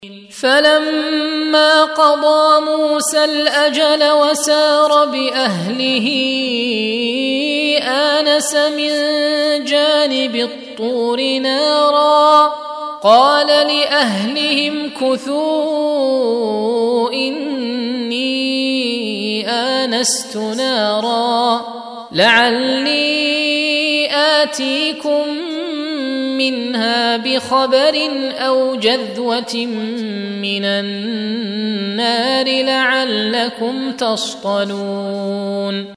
فلما قضى موسى الأجل وسار بأهله آنس من جانب الطور نارا قال لأهلهم كثوا إني آنست نارا لعلي آتيكم منها بخبر أو جذوة من النار لعلكم تصطلون